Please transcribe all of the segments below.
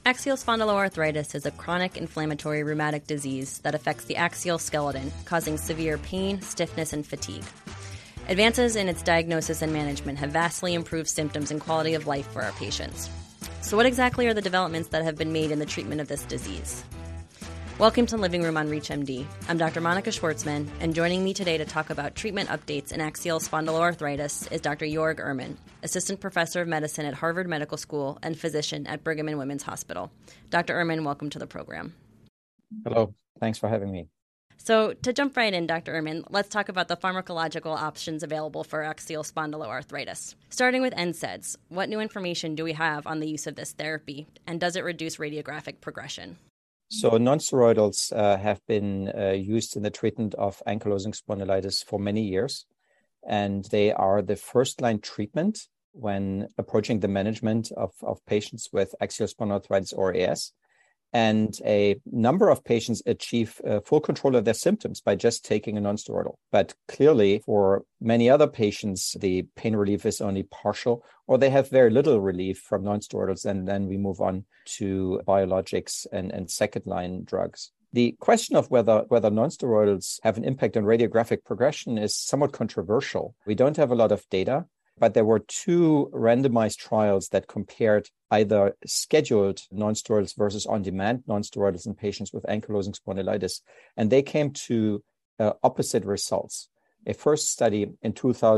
Axial spondyloarthritis is a chronic inflammatory rheumatic disease that affects the axial skeleton, causing severe pain, stiffness, and fatigue. Advances in its diagnosis and management have vastly improved symptoms and quality of life for our patients. So what exactly are the developments that have been made in the treatment of this disease? Welcome to Living Room on ReachMD. I'm Dr. Monica Schwartzman, and joining me today to talk about treatment updates in axial spondyloarthritis is Dr. Jörg Ehrman, Assistant Professor of Medicine at Harvard Medical School and physician at Brigham and Women's Hospital. Dr. Ehrman, welcome to the program. Hello. Thanks for having me. So to jump right in, Dr. Ehrman, let's talk about the pharmacological options available for axial spondyloarthritis. Starting with NSAIDs, what new information do we have on the use of this therapy, and does it reduce radiographic progression? So nonsteroidals have been used in the treatment of ankylosing spondylitis for many years, and they are the first-line treatment when approaching the management of patients with axial spondyloarthritis or AS. And a number of patients achieve full control of their symptoms by just taking a nonsteroidal. But clearly, for many other patients, the pain relief is only partial, or they have very little relief from nonsteroidals, and then we move on to biologics and second-line drugs. The question of whether nonsteroidals have an impact on radiographic progression is somewhat controversial. We don't have a lot of data, but there were two randomized trials that compared either scheduled nonsteroidals versus on-demand nonsteroidals in patients with ankylosing spondylitis, and they came to opposite results. A first study in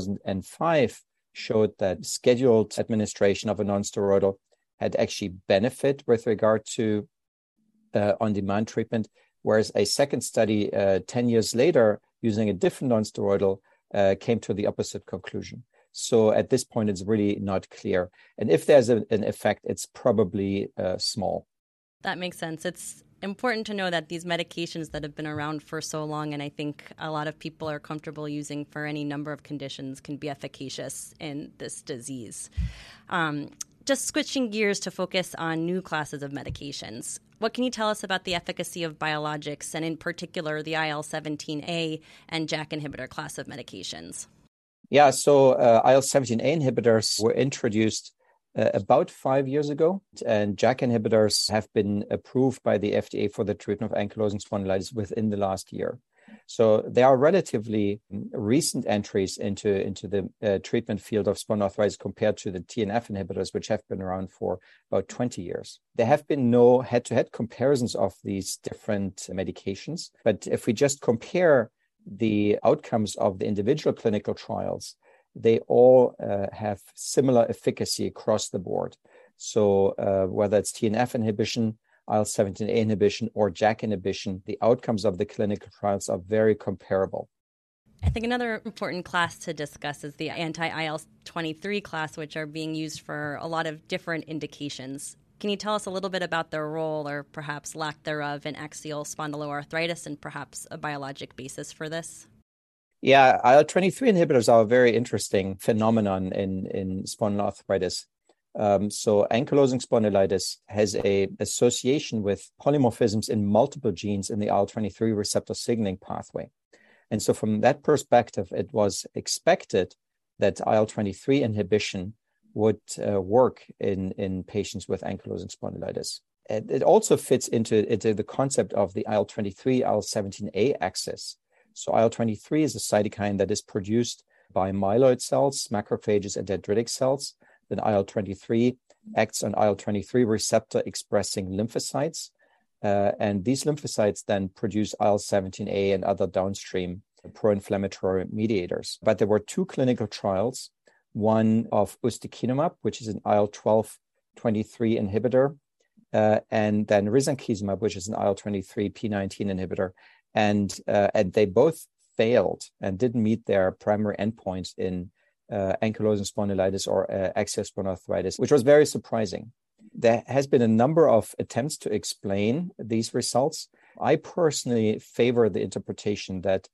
2005 showed that scheduled administration of a nonsteroidal had actually benefit with regard to on-demand treatment, whereas a second study 10 years later using a different nonsteroidal came to the opposite conclusion. So at this point, it's really not clear. And if there's an effect, it's probably small. That makes sense. It's important to know that these medications that have been around for so long, and I think a lot of people are comfortable using for any number of conditions, can be efficacious in this disease. Just switching gears to focus on new classes of medications. What can you tell us about the efficacy of biologics, and in particular the IL-17A and JAK inhibitor class of medications? Yeah, so IL-17A inhibitors were introduced about 5 years ago, and JAK inhibitors have been approved by the FDA for the treatment of ankylosing spondylitis within the last year. So they are relatively recent entries into the treatment field of spondyloarthritis compared to the TNF inhibitors, which have been around for about 20 years. There have been no head-to-head comparisons of these different medications, but if we just compare the outcomes of the individual clinical trials, they all have similar efficacy across the board. So whether it's TNF inhibition, IL-17A inhibition, or JAK inhibition, the outcomes of the clinical trials are very comparable. I think another important class to discuss is the anti-IL-23 class, which are being used for a lot of different indications. Can you tell us a little bit about their role, or perhaps lack thereof, in axial spondyloarthritis and perhaps a biologic basis for this? Yeah, IL-23 inhibitors are a very interesting phenomenon in spondyloarthritis. So ankylosing spondylitis has an association with polymorphisms in multiple genes in the IL-23 receptor signaling pathway. And so from that perspective, it was expected that IL-23 inhibition would work in patients with ankylosing spondylitis. It also fits into the concept of the IL-23, IL-17A axis. So IL-23 is a cytokine that is produced by myeloid cells, macrophages, and dendritic cells. Then IL-23 acts on IL-23 receptor expressing lymphocytes. And these lymphocytes then produce IL-17A and other downstream pro-inflammatory mediators. But there were two clinical trials, one of ustekinumab, which is an IL-12-23 inhibitor, and then risankizumab, which is an IL-23 P19 inhibitor. And they both failed and didn't meet their primary endpoints in ankylosing spondylitis or axial spondyloarthritis, which was very surprising. There has been a number of attempts to explain these results. I personally favor the interpretation that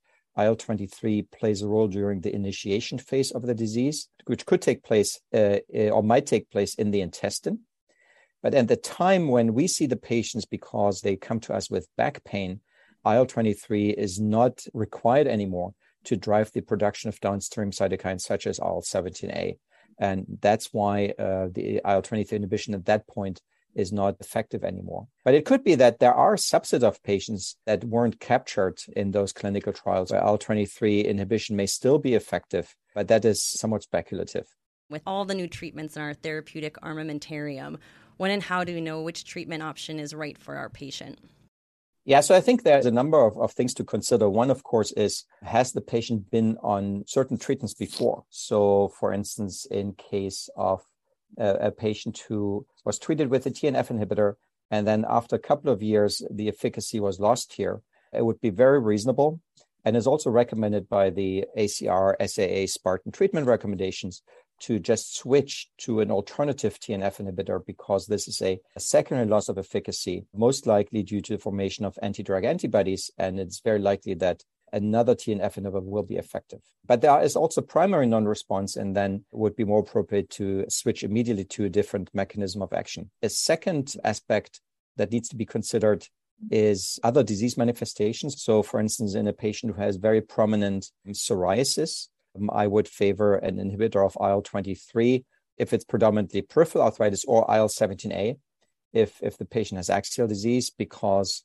IL-23 plays a role during the initiation phase of the disease, which could take place or might take place in the intestine. But at the time when we see the patients because they come to us with back pain, IL-23 is not required anymore to drive the production of downstream cytokines such as IL-17A. And that's why the IL-23 inhibition at that point is not effective anymore. But it could be that there are subsets of patients that weren't captured in those clinical trials where IL-23 inhibition may still be effective, but that is somewhat speculative. With all the new treatments in our therapeutic armamentarium, when and how do we know which treatment option is right for our patient? Yeah, so I think there's a number of things to consider. One, of course, is has the patient been on certain treatments before? So, for instance, in case of a patient who was treated with a TNF inhibitor, and then after a couple of years, the efficacy was lost here, it would be very reasonable and is also recommended by the ACR, SAA, Spartan treatment recommendations to just switch to an alternative TNF inhibitor because this is a secondary loss of efficacy, most likely due to the formation of anti-drug antibodies, and it's very likely that another TNF inhibitor will be effective. But there is also primary non-response, and then it would be more appropriate to switch immediately to a different mechanism of action. A second aspect that needs to be considered is other disease manifestations. So, for instance, in a patient who has very prominent psoriasis, I would favor an inhibitor of IL-23 if it's predominantly peripheral arthritis, or IL-17A if the patient has axial disease, because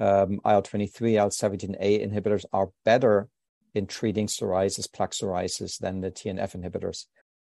IL-23, IL-17A inhibitors are better in treating psoriasis, plaque psoriasis than the TNF inhibitors.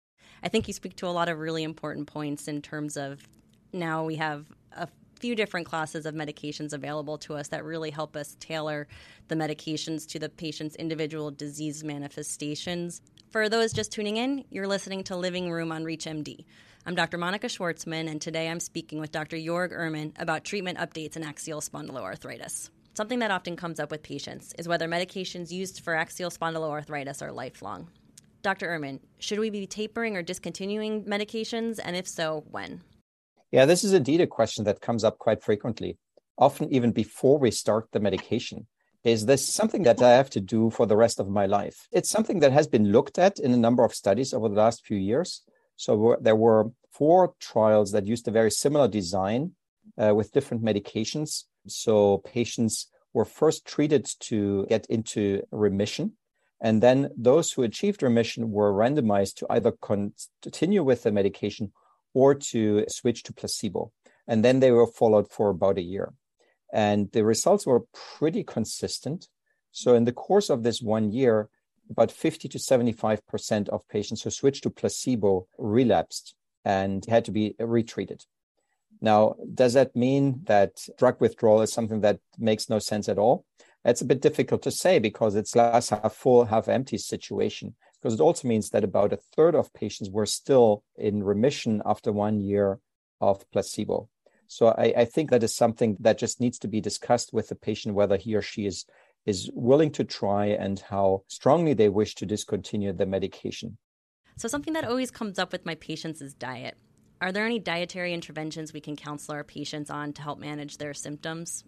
I think you speak to a lot of really important points in terms of now we have a few different classes of medications available to us that really help us tailor the medications to the patient's individual disease manifestations. For those just tuning in, you're listening to Living Room on ReachMD. I'm Dr. Monica Schwartzman, and today I'm speaking with Dr. Jörg Ehrman about treatment updates in axial spondyloarthritis. Something that often comes up with patients is whether medications used for axial spondyloarthritis are lifelong. Dr. Ehrman, should we be tapering or discontinuing medications, and if so, when? Yeah, this is indeed a question that comes up quite frequently, often even before we start the medication. Is this something that I have to do for the rest of my life? It's something that has been looked at in a number of studies over the last few years. So there were 4 trials that used a very similar design with different medications. So patients were first treated to get into remission. And then those who achieved remission were randomized to either continue with the medication or to switch to placebo. And then they were followed for about a year. And the results were pretty consistent. So in the course of this 1 year, about 50 to 75% of patients who switched to placebo relapsed and had to be retreated. Now, does that mean that drug withdrawal is something that makes no sense at all? It's a bit difficult to say because it's glass half full, half empty situation. Because it also means that about a third of patients were still in remission after 1 year of placebo. So I think that is something that just needs to be discussed with the patient, whether he or she is willing to try and how strongly they wish to discontinue the medication. So something that always comes up with my patients is diet. Are there any dietary interventions we can counsel our patients on to help manage their symptoms?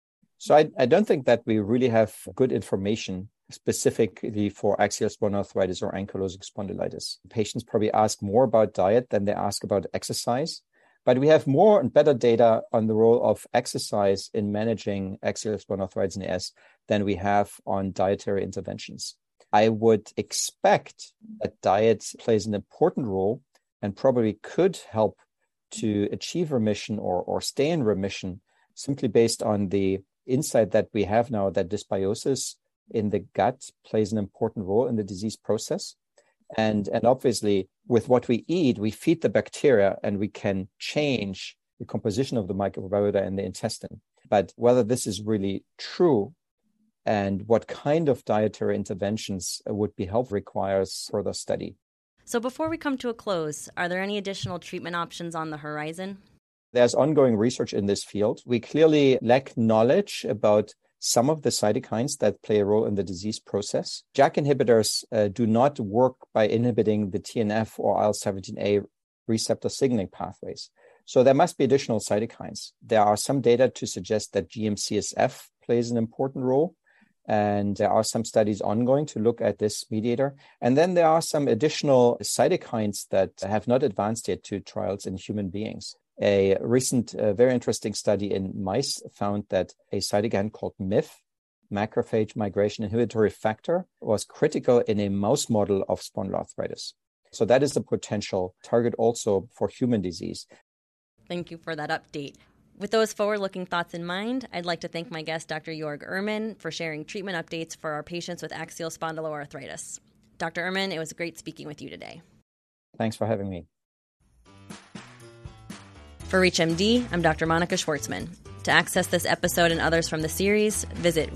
So I don't think that we really have good information specifically for axial spondyloarthritis or ankylosing spondylitis. Patients probably ask more about diet than they ask about exercise. But we have more and better data on the role of exercise in managing axial spondyloarthritis and AS than we have on dietary interventions. I would expect that diet plays an important role and probably could help to achieve remission or stay in remission simply based on the insight that we have now that dysbiosis in the gut plays an important role in the disease process. And obviously, with what we eat, we feed the bacteria and we can change the composition of the microbiota in the intestine. But whether this is really true and what kind of dietary interventions would be helpful requires further study. So before we come to a close, are there any additional treatment options on the horizon? There's ongoing research in this field. We clearly lack knowledge about some of the cytokines that play a role in the disease process. JAK inhibitors do not work by inhibiting the TNF or IL-17A receptor signaling pathways. So there must be additional cytokines. There are some data to suggest that GM-CSF plays an important role. And there are some studies ongoing to look at this mediator. And then there are some additional cytokines that have not advanced yet to trials in human beings. A recent, very interesting study in mice found that a cytokine called MIF, macrophage migration inhibitory factor, was critical in a mouse model of spondyloarthritis. So that is a potential target also for human disease. Thank you for that update. With those forward-looking thoughts in mind, I'd like to thank my guest, Dr. Jörg Ehrman, for sharing treatment updates for our patients with axial spondyloarthritis. Dr. Ehrman, it was great speaking with you today. Thanks for having me. For ReachMD, I'm Dr. Monica Schwartzman. To access this episode and others from the series, visit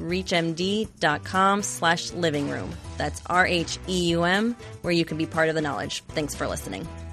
reachmd.com/livingroom. That's RHEUM, where you can be part of the knowledge. Thanks for listening.